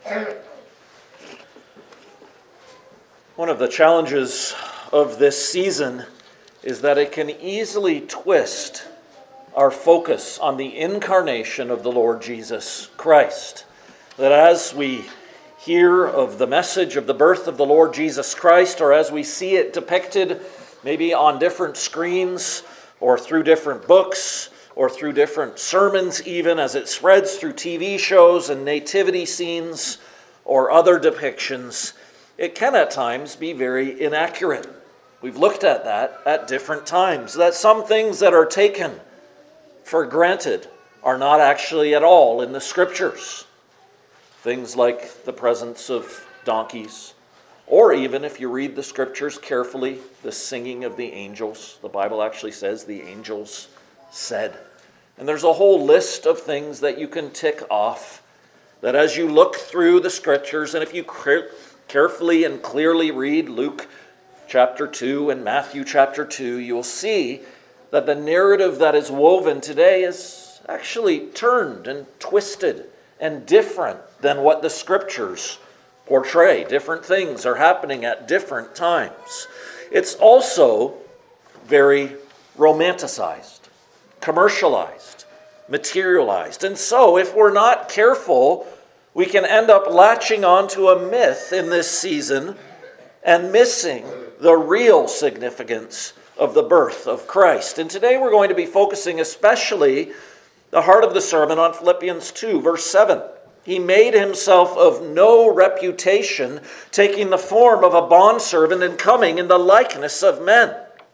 One of the challenges of this season is that it can easily twist our focus on the incarnation of the Lord Jesus Christ. That as we hear of the message of the birth of the Lord Jesus Christ, or as we see it depicted maybe on different screens, or through different books, or through different sermons even, as it spreads through TV shows and nativity scenes, or other depictions, it can at times be very inaccurate. We've looked at that at different times, that some things that are taken for granted are not actually at all in the Scriptures. Things like the presence of donkeys, or even if you read the Scriptures carefully, the singing of the angels. The Bible actually says the angels said. And there's a whole list of things that you can tick off, that as you look through the Scriptures, and if you carefully and clearly read Luke chapter 2 and Matthew chapter 2, you'll see that the narrative that is woven today is actually turned and twisted and different than what the Scriptures portray. Different things are happening at different times. It's also very romanticized, commercialized, materialized. And so if we're not careful, we can end up latching onto a myth in this season and missing the real significance of the birth of Christ. And today we're going to be focusing especially the heart of the sermon on Philippians 2, verse 7. He made himself of no reputation, taking the form of a bondservant and coming in the likeness of men.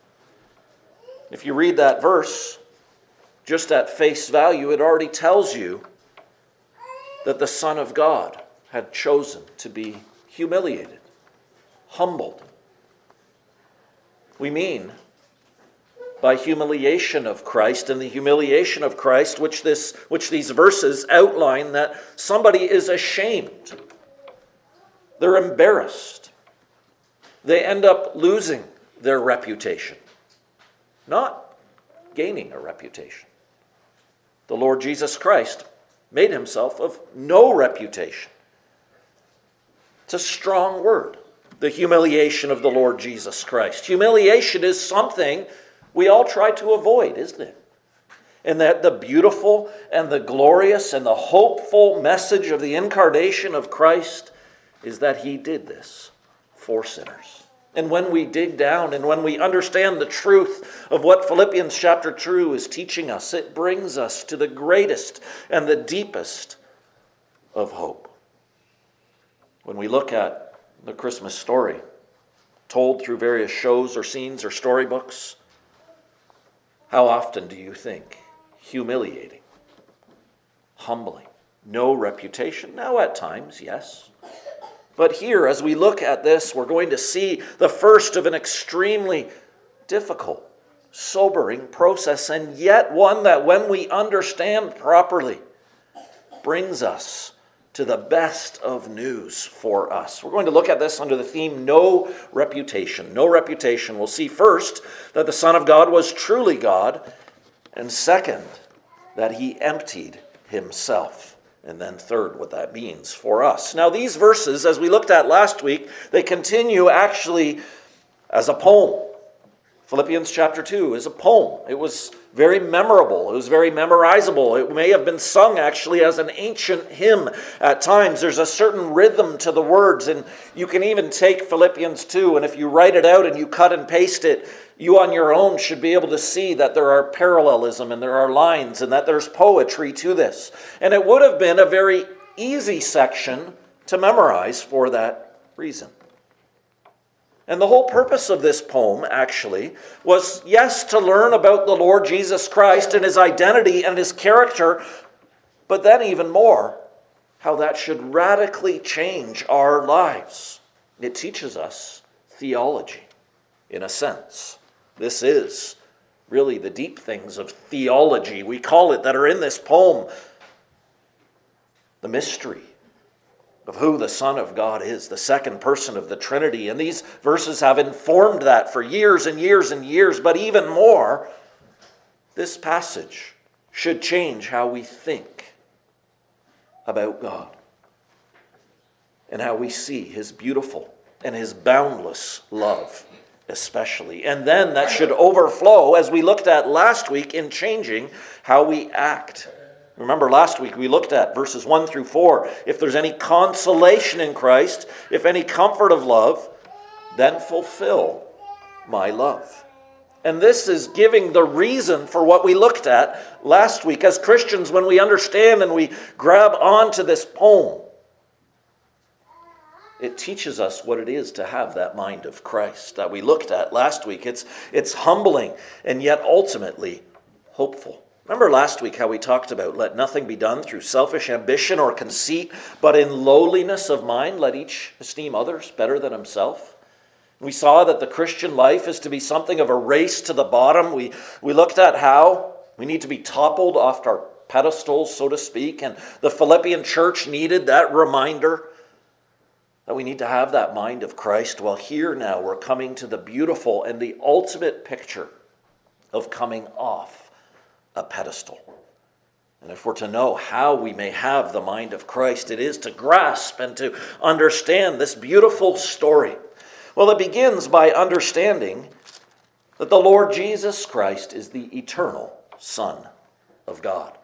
If you read that verse, just at face value, it already tells you that the Son of God had chosen to be humiliated, humbled. We mean by humiliation of Christ, and the humiliation of Christ, which these verses outline, that somebody is ashamed. They're embarrassed. They end up losing their reputation, not gaining a reputation. The Lord Jesus Christ made himself of no reputation. It's a strong word, the humiliation of the Lord Jesus Christ. Humiliation is something we all try to avoid, isn't it? And that the beautiful and the glorious and the hopeful message of the incarnation of Christ is that he did this for sinners. And when we dig down and when we understand the truth of what Philippians chapter 2 is teaching us, it brings us to the greatest and the deepest of hope. When we look at the Christmas story, told through various shows or scenes or storybooks, how often do you think humiliating, humbling, no reputation? Now at times, yes. But here, as we look at this, we're going to see the first of an extremely difficult, sobering process, and yet one that when we understand properly, brings us to the best of news for us. We're going to look at this under the theme, no reputation. No reputation. We'll see first that the Son of God was truly God, and second, that he emptied himself. And then third, what that means for us. Now these verses, as we looked at last week, they continue actually as a poem. Philippians chapter 2 is a poem. It was very memorable. It was very memorizable. It may have been sung actually as an ancient hymn at times. There's a certain rhythm to the words, and you can even take Philippians 2, and if you write it out and you cut and paste it, you on your own should be able to see that there are parallelism and there are lines and that there's poetry to this. And it would have been a very easy section to memorize for that reason. And the whole purpose of this poem, actually, was, yes, to learn about the Lord Jesus Christ and his identity and his character, but then even more, how that should radically change our lives. It teaches us theology, in a sense. This is really the deep things of theology, we call it, that are in this poem. The mystery of who the Son of God is, the second person of the Trinity. And these verses have informed that for years and years and years. But even more, this passage should change how we think about God. and how we see his beautiful and his boundless love especially. And then that should overflow, as we looked at last week, in changing how we act. Remember last week we looked at verses 1 through 4. If there's any consolation in Christ, if any comfort of love, then fulfill my love. And this is giving the reason for what we looked at last week. As Christians, when we understand and we grab onto this poem, it teaches us what it is to have that mind of Christ that we looked at last week. It's humbling and yet ultimately hopeful. Remember last week how we talked about let nothing be done through selfish ambition or conceit, but in lowliness of mind let each esteem others better than himself. We saw that the Christian life is to be something of a race to the bottom. We looked at how we need to be toppled off our pedestals, so to speak, and the Philippian church needed that reminder that we need to have that mind of Christ. Well, here now we're coming to the beautiful and the ultimate picture of coming off a pedestal. And if we're to know how we may have the mind of Christ, it is to grasp and to understand this beautiful story. Well, it begins by understanding that the Lord Jesus Christ is the eternal Son of God.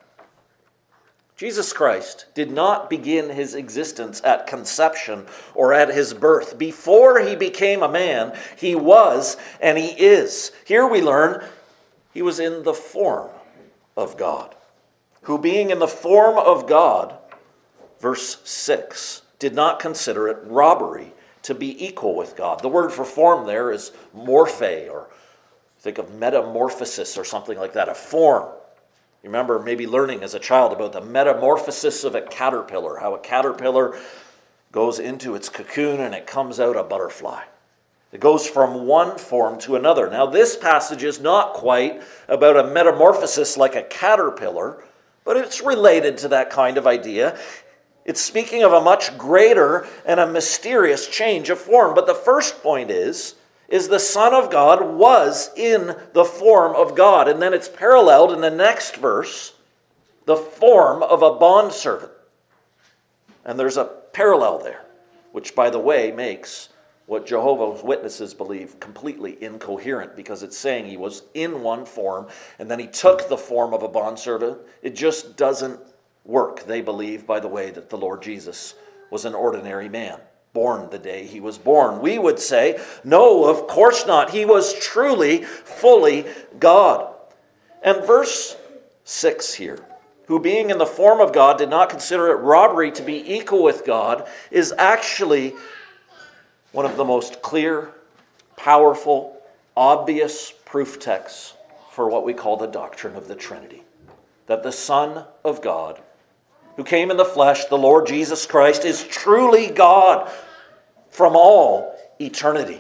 Jesus Christ did not begin his existence at conception or at his birth. Before he became a man, he was and he is. Here we learn he was in the form of God, who being in the form of God, verse 6, did not consider it robbery to be equal with God. The word for form there is morphe, or think of metamorphosis or something like that, a form. You remember maybe learning as a child about the metamorphosis of a caterpillar, how a caterpillar goes into its cocoon and it comes out a butterfly. It goes from one form to another. Now, this passage is not quite about a metamorphosis like a caterpillar, but it's related to that kind of idea. It's speaking of a much greater and a mysterious change of form. But the first point is the Son of God was in the form of God. And then it's paralleled in the next verse, the form of a bondservant. And there's a parallel there, which, by the way, makes what Jehovah's Witnesses believe completely incoherent, because it's saying he was in one form and then he took the form of a bondservant. It just doesn't work. They believe, by the way, that the Lord Jesus was an ordinary man, born the day he was born. We would say, no, of course not. He was truly, fully God. And verse 6 here, who being in the form of God did not consider it robbery to be equal with God, is actually one of the most clear, powerful, obvious proof texts for what we call the doctrine of the Trinity. That the Son of God, who came in the flesh, the Lord Jesus Christ, is truly God from all eternity.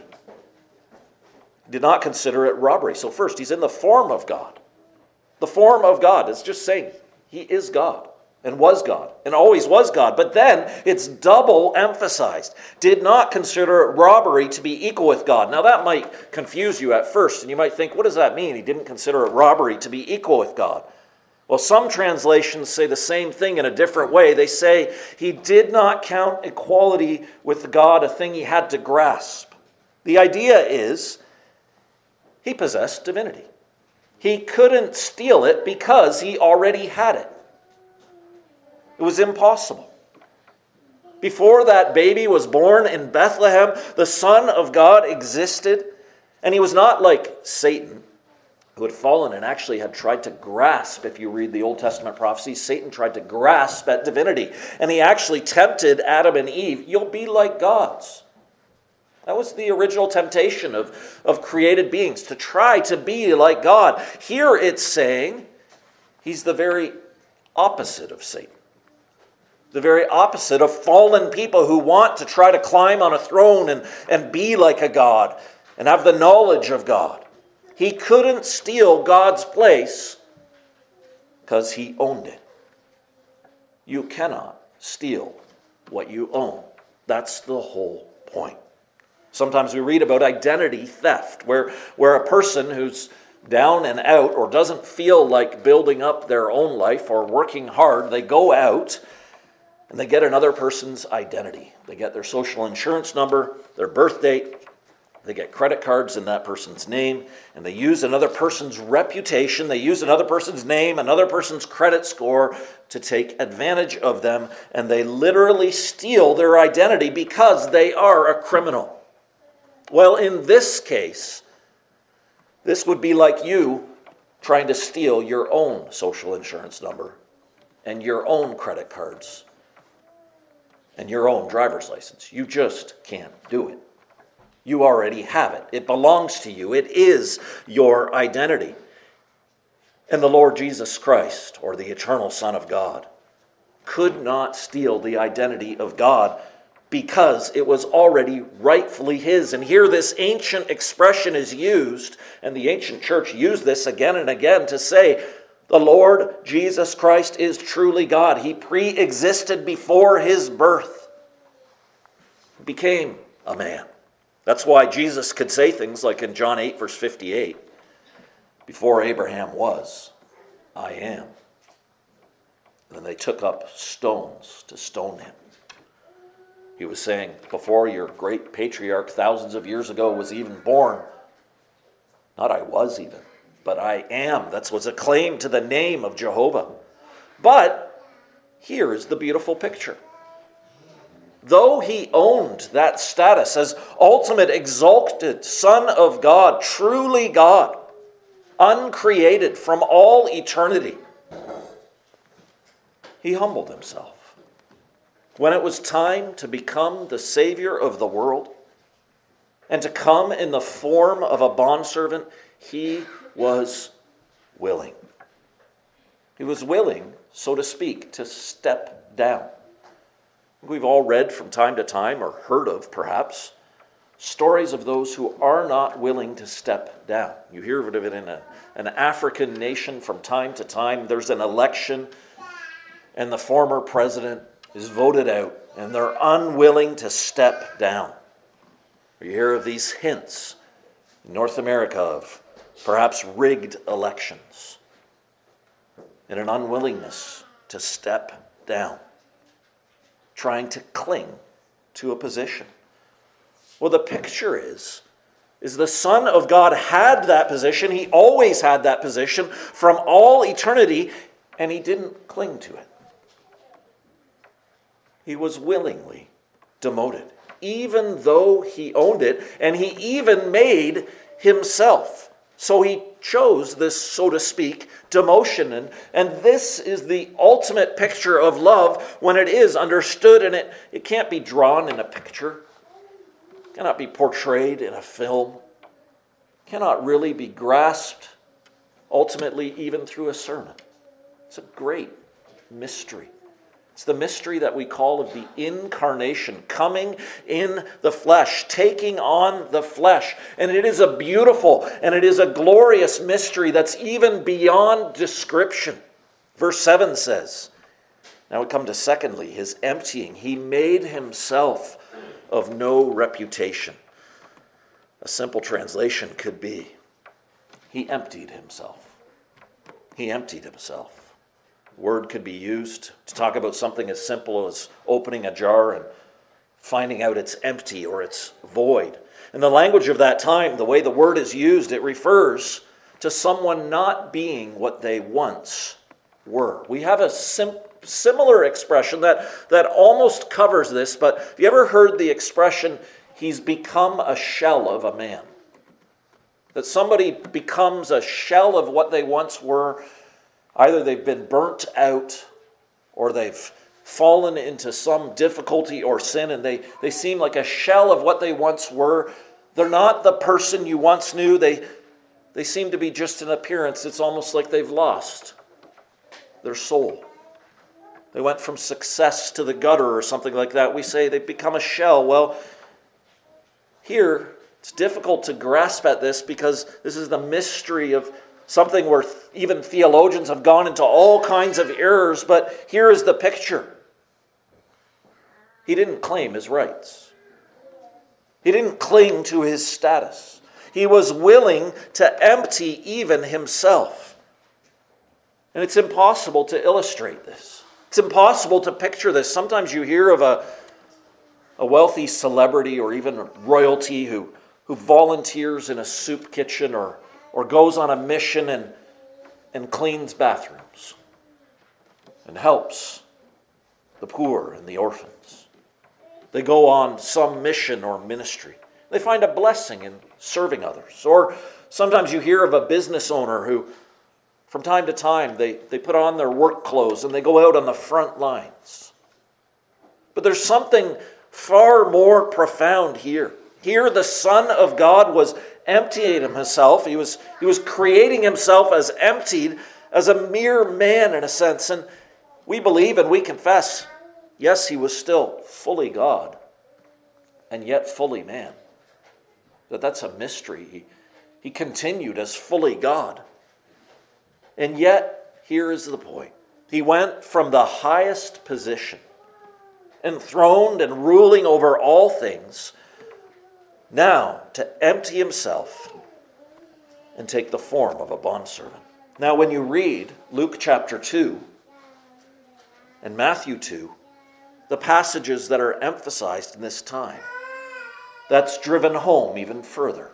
He did not consider it robbery. So first, he's in the form of God. The form of God is just saying he is God and was God and always was God. But then it's double emphasized. Did not consider it robbery to be equal with God. Now that might confuse you at first, and you might think, what does that mean? He didn't consider it robbery to be equal with God. Well, some translations say the same thing in a different way. They say he did not count equality with God a thing he had to grasp. The idea is he possessed divinity. He couldn't steal it because he already had it. It was impossible. Before that baby was born in Bethlehem, the Son of God existed, and he was not like Satan, who had fallen and actually had tried to grasp. If you read the Old Testament prophecies, Satan tried to grasp at divinity, and he actually tempted Adam and Eve. You'll be like gods. That was the original temptation of created beings, to try to be like God. Here it's saying he's the very opposite of Satan. The very opposite of fallen people who want to try to climb on a throne and be like a god and have the knowledge of God. He couldn't steal God's place because he owned it. You cannot steal what you own. That's the whole point. Sometimes we read about identity theft, where a person who's down and out or doesn't feel like building up their own life or working hard, they go out And they get another person's identity. They get their social insurance number, their birth date. They get credit cards in that person's name, and they use another person's reputation. They use another person's name, another person's credit score to take advantage of them, and they literally steal their identity because they are a criminal. Well, in this case, this would be like you trying to steal your own social insurance number and your own credit cards and your own driver's license. You just can't do it. You already have it. It belongs to you. It is your identity. And the Lord Jesus Christ, or the eternal Son of God, could not steal the identity of God because it was already rightfully his. And here this ancient expression is used, and the ancient church used this again and again to say, the Lord Jesus Christ is truly God. He pre-existed before his birth. He became a man. That's why Jesus could say things like in John 8, verse 58, before Abraham was, I am. And then they took up stones to stone him. He was saying, before your great patriarch thousands of years ago was even born, not I was even, but I am. That was a claim to the name of Jehovah. But here is the beautiful picture. Though he owned that status as ultimate exalted Son of God, truly God, uncreated from all eternity, he humbled himself. When it was time to become the Savior of the world and to come in the form of a bondservant, he was willing. He was willing, so to speak, to step down. We've all read from time to time, or heard of perhaps, stories of those who are not willing to step down. You hear of it in an African nation from time to time. There's an election, and the former president is voted out, and they're unwilling to step down. You hear of these hints in North America of perhaps rigged elections and an unwillingness to step down, trying to cling to a position. Well, the picture is the Son of God had that position. He always had that position from all eternity, and he didn't cling to it. He was willingly demoted, even though he owned it, and he even made himself. So he chose this, so to speak, demotion. And this is the ultimate picture of love when it is understood, and it can't be drawn in a picture. It cannot be portrayed in a film. It cannot really be grasped, ultimately, even through a sermon. It's a great mystery. It's the mystery that we call of the incarnation, coming in the flesh, taking on the flesh. And it is a beautiful and it is a glorious mystery that's even beyond description. Verse 7 says, now we come to secondly, his emptying. He made himself of no reputation. A simple translation could be, he emptied himself. He emptied himself. Word could be used to talk about something as simple as opening a jar and finding out it's empty or it's void. In the language of that time, the way the word is used, it refers to someone not being what they once were. We have a similar expression that almost covers this, but have you ever heard the expression, he's become a shell of a man? That somebody becomes a shell of what they once were. Either they've been burnt out or they've fallen into some difficulty or sin, and they seem like a shell of what they once were. They're not the person you once knew. They seem to be just an appearance. It's almost like they've lost their soul. They went from success to the gutter or something like that. We say they've become a shell. Well, here it's difficult to grasp at this because this is the mystery of something where even theologians have gone into all kinds of errors, but here is the picture. He didn't claim his rights. He didn't cling to his status. He was willing to empty even himself. And it's impossible to illustrate this. It's impossible to picture this. Sometimes you hear of a wealthy celebrity or even royalty who volunteers in a soup kitchen or goes on a mission and cleans bathrooms and helps the poor and the orphans. They go on some mission or ministry. They find a blessing in serving others. Or sometimes you hear of a business owner who, from time to time, they put on their work clothes and they go out on the front lines. But there's something far more profound here. Here the Son of God was emptying himself. He was creating himself as emptied, as a mere man in a sense. And we believe and we confess, yes, he was still fully God and yet fully man. That's a mystery. He continued as fully God. And yet, here is the point. He went from the highest position, enthroned and ruling over all things, now to empty himself and take the form of a bondservant. Now, when you read Luke chapter 2 and Matthew 2, the passages that are emphasized in this time, that's driven home even further.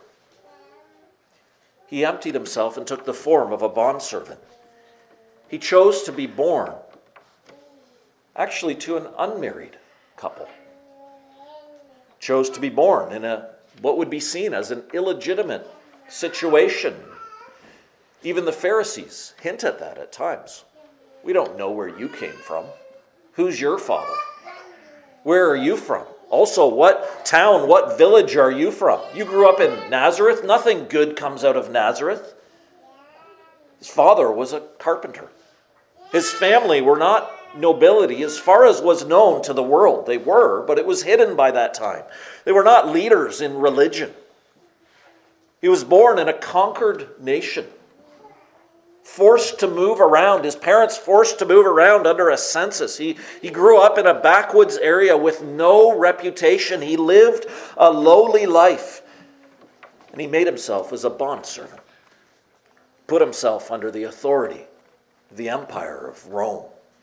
He emptied himself and took the form of a bondservant. He chose to be born, actually, to an unmarried couple. Chose to be born in what would be seen as an illegitimate situation. Even the Pharisees hint at that at times. We don't know where you came from. Who's your father? Where are you from? Also, what town, what village are you from? You grew up in Nazareth. Nothing good comes out of Nazareth. His father was a carpenter. His family were not nobility as far as was known to the world. They were, but it was hidden by that time. They were not leaders in religion. He was born in a conquered nation, forced to move around. His parents forced to move around under a census. He grew up in a backwoods area with no reputation. He lived a lowly life. And he made himself as a bondservant. Put himself under the authority of the empire of Rome.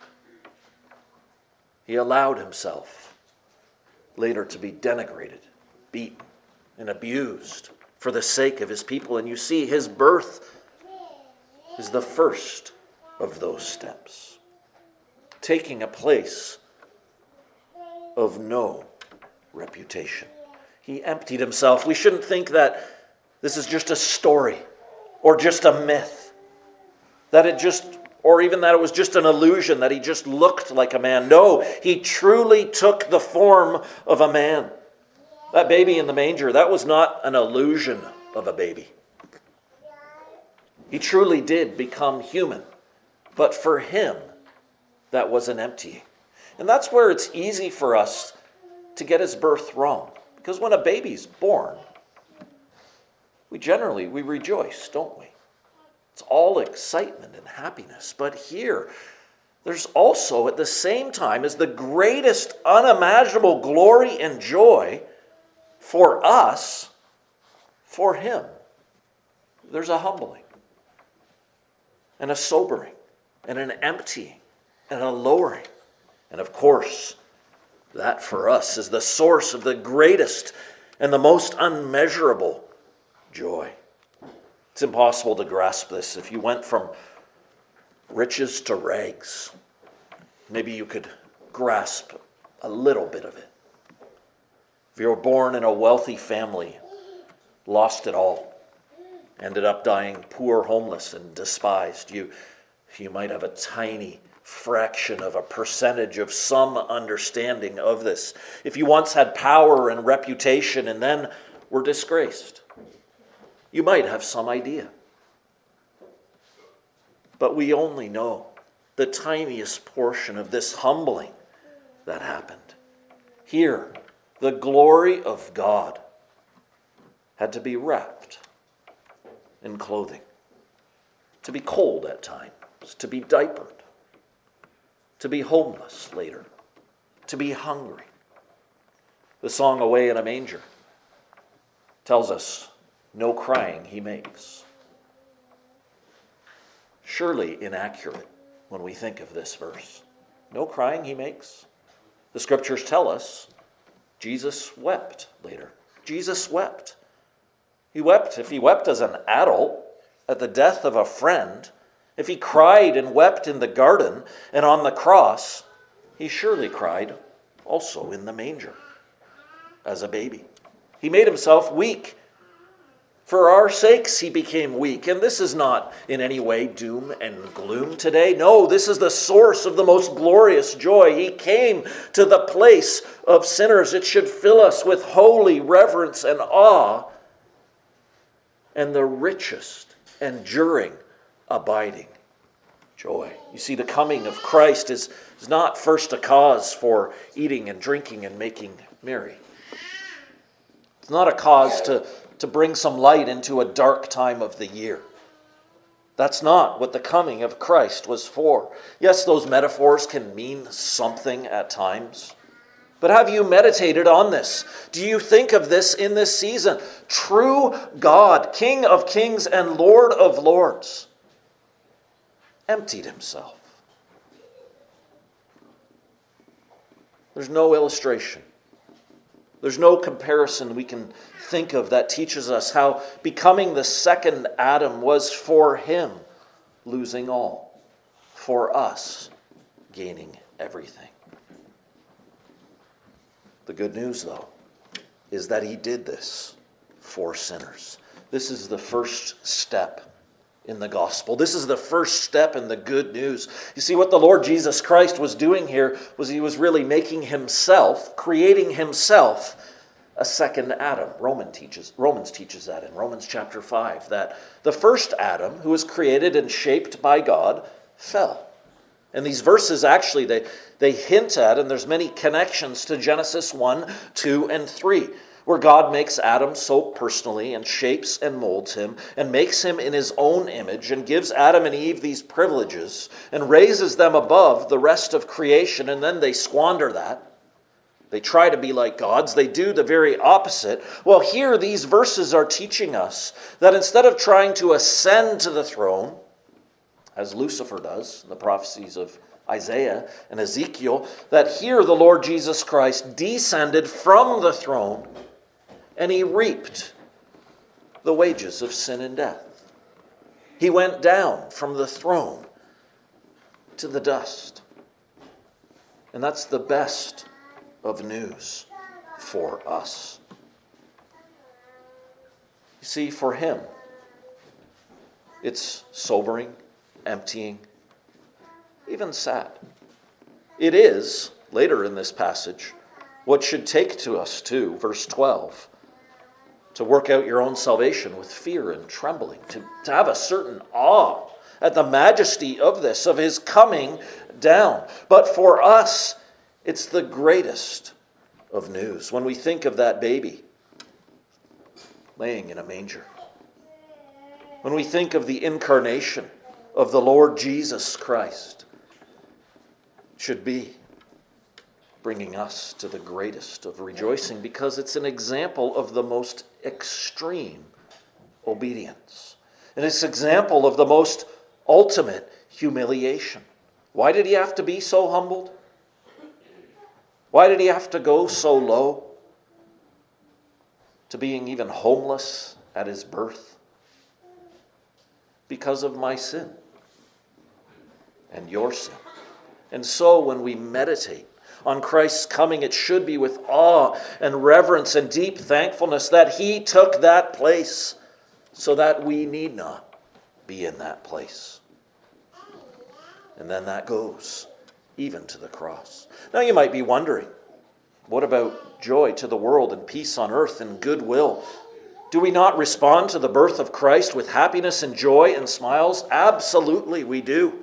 He allowed himself later to be denigrated, beaten, and abused for the sake of his people. And you see, his birth is the first of those steps, taking a place of no reputation. He emptied himself. We shouldn't think that this is just a story or just a myth, or even that it was just an illusion, that he just looked like a man. No, he truly took the form of a man. That baby in the manger, that was not an illusion of a baby. He truly did become human. But for him, that was an emptying. And that's where it's easy for us to get his birth wrong. Because when a baby's born, we rejoice, don't we? It's all excitement and happiness. But here, there's also, at the same time, is the greatest unimaginable glory and joy for us, for him. There's a humbling, and a sobering, and an emptying, and a lowering. And of course, that for us is the source of the greatest and the most unmeasurable joy. It's impossible to grasp this. If you went from riches to rags, maybe you could grasp a little bit of it. If you were born in a wealthy family, lost it all, ended up dying poor, homeless, and despised, you might have a tiny fraction of a percentage of some understanding of this. If you once had power and reputation and then were disgraced, you might have some idea. But we only know the tiniest portion of this humbling that happened. Here, the glory of God had to be wrapped in clothing, to be cold at times, to be diapered, to be homeless later, to be hungry. The song Away in a Manger tells us, no crying he makes. Surely inaccurate when we think of this verse. No crying he makes. The scriptures tell us Jesus wept later. Jesus wept. He wept. If he wept as an adult at the death of a friend, if he cried and wept in the garden and on the cross, he surely cried also in the manger as a baby. He made himself weak. For our sakes he became weak. And this is not in any way doom and gloom today. No, this is the source of the most glorious joy. He came to the place of sinners. It should fill us with holy reverence and awe and the richest, enduring, abiding joy. You see, the coming of Christ is not first a cause for eating and drinking and making merry. It's not a cause to bring some light into a dark time of the year. That's not what the coming of Christ was for. Yes, those metaphors can mean something at times. But have you meditated on this? Do you think of this in this season? True God, King of kings and Lord of lords, emptied himself. There's no illustration. There's no comparison we can think of that teaches us how becoming the second Adam was for him losing all, for us gaining everything. The good news, though, is that he did this for sinners. This is the first step in the gospel. This is the first step in the good news. You see, what the Lord Jesus Christ was doing here was he was really making himself, creating himself, a second Adam. Romans teaches that in Romans chapter 5, that the first Adam, who was created and shaped by God, fell. And these verses actually, they hint at, and there's many connections to Genesis 1, 2, and 3, where God makes Adam so personally and shapes and molds him and makes him in his own image and gives Adam and Eve these privileges and raises them above the rest of creation, and then they squander that. They try to be like gods. They do the very opposite. Well, here these verses are teaching us that instead of trying to ascend to the throne, as Lucifer does in the prophecies of Isaiah and Ezekiel, that here the Lord Jesus Christ descended from the throne and he reaped the wages of sin and death. He went down from the throne to the dust. And that's the best of news for us. You see, for him, it's sobering, emptying, even sad. It is, later in this passage, what should take to us too, verse 12, to work out your own salvation with fear and trembling, to have a certain awe at the majesty of this, of his coming down. But for us, it's the greatest of news when we think of that baby laying in a manger. When we think of the incarnation of the Lord Jesus Christ, it should be bringing us to the greatest of rejoicing, because it's an example of the most extreme obedience. And it's an example of the most ultimate humiliation. Why did he have to be so humbled? Why did he have to go so low to being even homeless at his birth? Because of my sin and your sin. And so when we meditate on Christ's coming, it should be with awe and reverence and deep thankfulness that he took that place so that we need not be in that place. And then that goes even to the cross. Now you might be wondering, what about joy to the world and peace on earth and goodwill? Do we not respond to the birth of Christ with happiness and joy and smiles? Absolutely we do.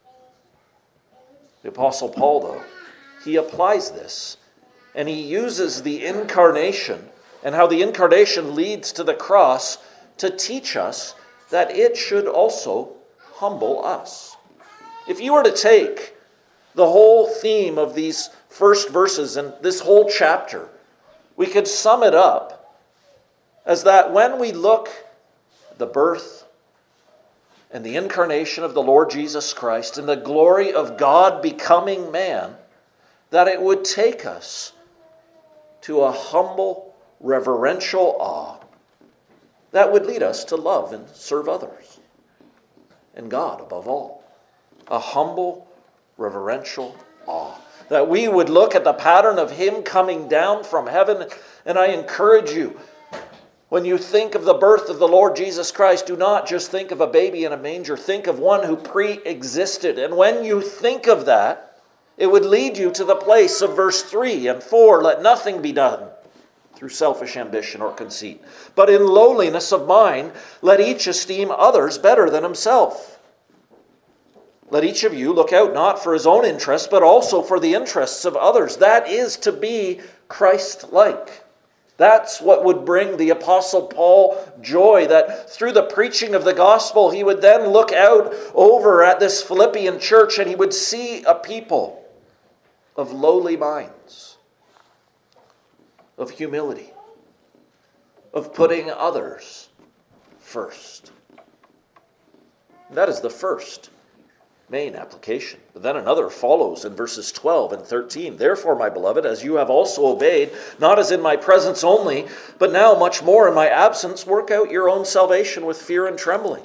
The Apostle Paul, though, he applies this, and he uses the incarnation and how the incarnation leads to the cross to teach us that it should also humble us. If you were to take the whole theme of these first verses and this whole chapter, we could sum it up as that when we look at the birth and the incarnation of the Lord Jesus Christ and the glory of God becoming man, that it would take us to a humble, reverential awe that would lead us to love and serve others, and God above all. A humble, reverential awe. That we would look at the pattern of him coming down from heaven. And I encourage you, when you think of the birth of the Lord Jesus Christ, do not just think of a baby in a manger. Think of one who pre-existed. And when you think of that, it would lead you to the place of verse 3 and 4. Let nothing be done through selfish ambition or conceit, but in lowliness of mind, let each esteem others better than himself. Let each of you look out not for his own interests, but also for the interests of others. That is to be Christ-like. That's what would bring the Apostle Paul joy, that through the preaching of the gospel, he would then look out over at this Philippian church and he would see a people of lowly minds, of humility, of putting others first. That is the first main application. But then another follows in verses 12 and 13. Therefore, my beloved, as you have also obeyed, not as in my presence only, but now much more in my absence, work out your own salvation with fear and trembling.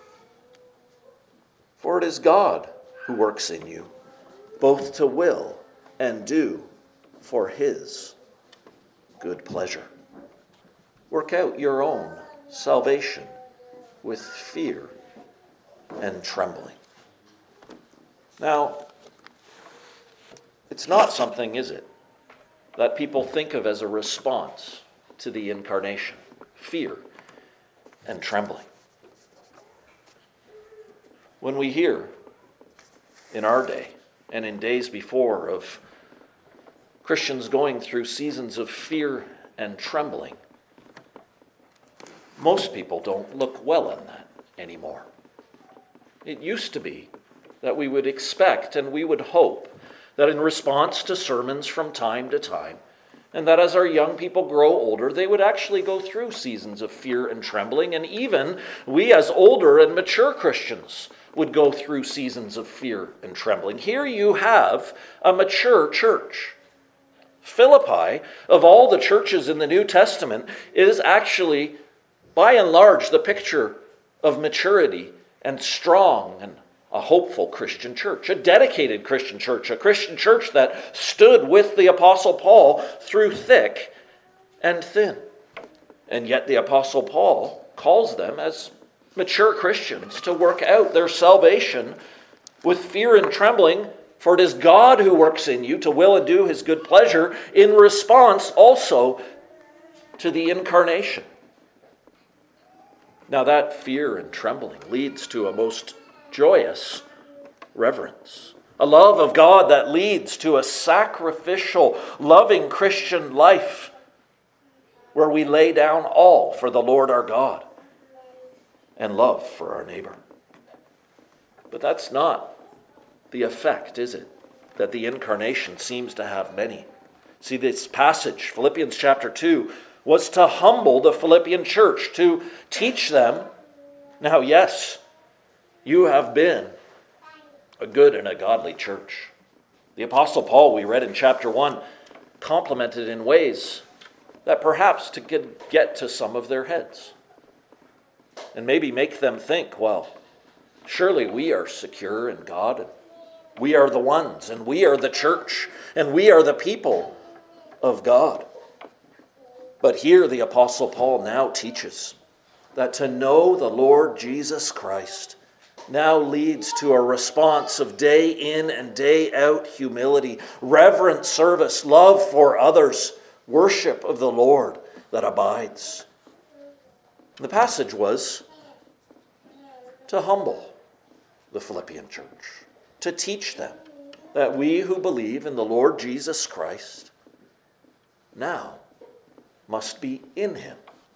For it is God who works in you, both to will and do for his good pleasure. Work out your own salvation with fear and trembling. Now, it's not something, is it, that people think of as a response to the incarnation. Fear and trembling. When we hear in our day and in days before of Christians going through seasons of fear and trembling, most people don't look well in that anymore. It used to be that we would expect and we would hope that in response to sermons from time to time, and that as our young people grow older, they would actually go through seasons of fear and trembling, and even we as older and mature Christians would go through seasons of fear and trembling. Here you have a mature church. Philippi, of all the churches in the New Testament, is actually, by and large, the picture of maturity and strong and a hopeful Christian church, a dedicated Christian church, a Christian church that stood with the Apostle Paul through thick and thin. And yet the Apostle Paul calls them as mature Christians to work out their salvation with fear and trembling, for it is God who works in you to will and do his good pleasure, in response also to the incarnation. Now that fear and trembling leads to a most joyous reverence. A love of God that leads to a sacrificial, loving Christian life where we lay down all for the Lord our God and love for our neighbor. But that's not the effect, is it, that the incarnation seems to have many. See, this passage, Philippians chapter 2, was to humble the Philippian church, to teach them, now yes, you have been a good and a godly church. The Apostle Paul, we read in chapter 1, complimented in ways that perhaps to get to some of their heads. And maybe make them think, well, surely we are secure in God, and we are the ones, and we are the church, and we are the people of God. But here the Apostle Paul now teaches that to know the Lord Jesus Christ now leads to a response of day in and day out humility, reverent service, love for others, worship of the Lord that abides. The passage was to humble the Philippian church, to teach them that we who believe in the Lord Jesus Christ now must be in him,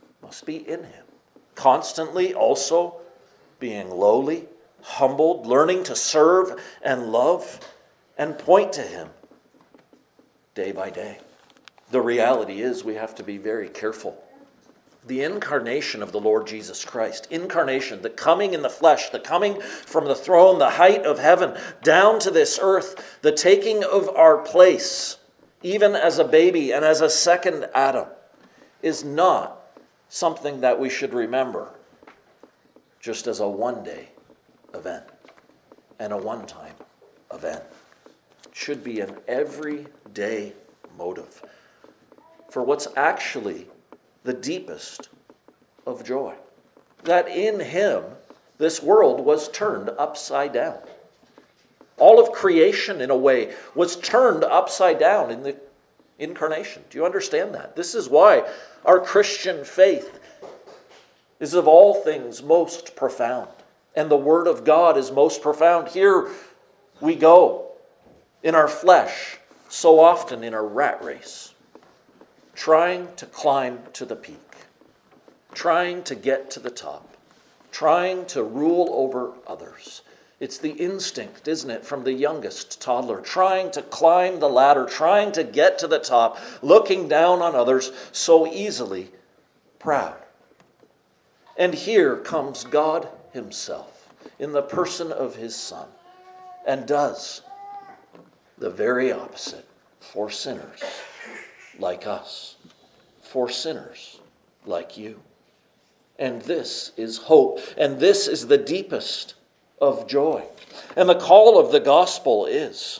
constantly also being lowly, humbled, learning to serve and love and point to him day by day. The reality is we have to be very careful The incarnation of the Lord Jesus Christ. Incarnation, the coming in the flesh, the coming from the throne, the height of heaven, down to this earth, the taking of our place, even as a baby and as a second Adam, is not something that we should remember just as a one-day event and a one-time event. It should be an everyday motive for what's actually the deepest of joy. That in him, this world was turned upside down. All of creation, in a way, was turned upside down in the incarnation. Do you understand that? This is why our Christian faith is of all things most profound. And the Word of God is most profound. Here we go in our flesh, so often in a rat race, trying to climb to the peak, trying to get to the top, trying to rule over others. It's the instinct, isn't it, from the youngest toddler, trying to climb the ladder, trying to get to the top, looking down on others, so easily proud. And here comes God himself in the person of his Son and does the very opposite for sinners like us, for sinners like you. And this is hope, and this is the deepest of joy. And the call of the gospel is,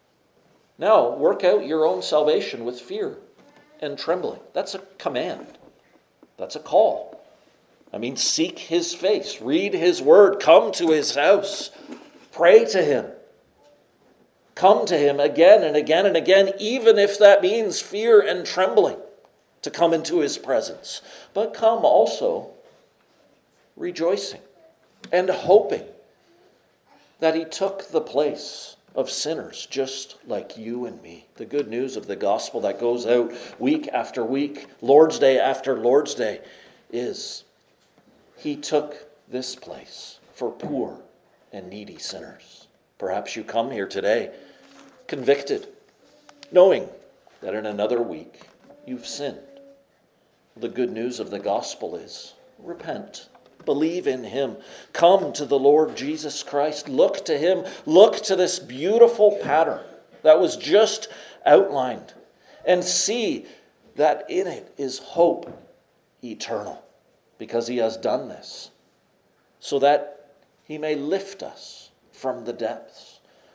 now work out your own salvation with fear and trembling. That's a command. That's a call. I mean, seek his face, read his word, come to his house, pray to him. Come to him again and again and again, even if that means fear and trembling to come into his presence. But come also rejoicing and hoping that he took the place of sinners just like you and me. The good news of the gospel that goes out week after week, Lord's Day after Lord's Day, is he took this place for poor and needy sinners. Perhaps you come here today convicted, knowing that in another week you've sinned. The good news of the gospel is repent, believe in him, come to the Lord Jesus Christ, look to him, look to this beautiful pattern that was just outlined, and see that in it is hope eternal, because he has done this so that he may lift us from the depths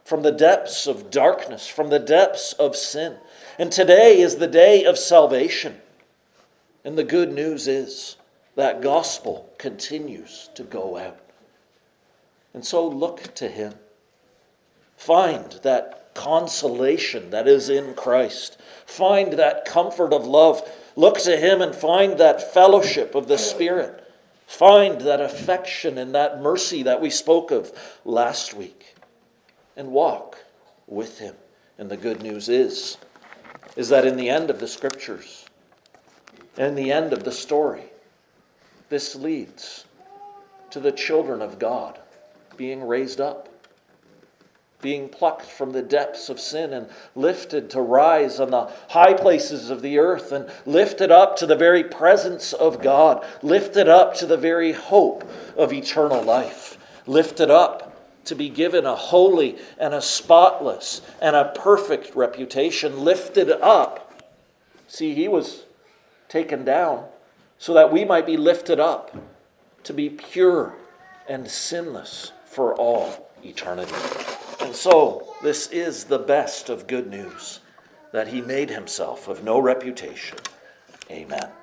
of darkness, from the depths of sin. And today is the day of salvation. And the good news is that gospel continues to go out. And so look to him. Find that consolation that is in Christ. Find that comfort of love. Look to him and find that fellowship of the Spirit. Find that affection and that mercy that we spoke of last week. And walk with him. And the good news is that in the end of the Scriptures, and the end of the story, this leads to the children of God being raised up, being plucked from the depths of sin and lifted to rise on the high places of the earth, and lifted up to the very presence of God, lifted up to the very hope of eternal life, lifted up to be given a holy and a spotless and a perfect reputation, lifted up. See, he was taken down so that we might be lifted up to be pure and sinless for all eternity. And so, this is the best of good news, that he made himself of no reputation. Amen.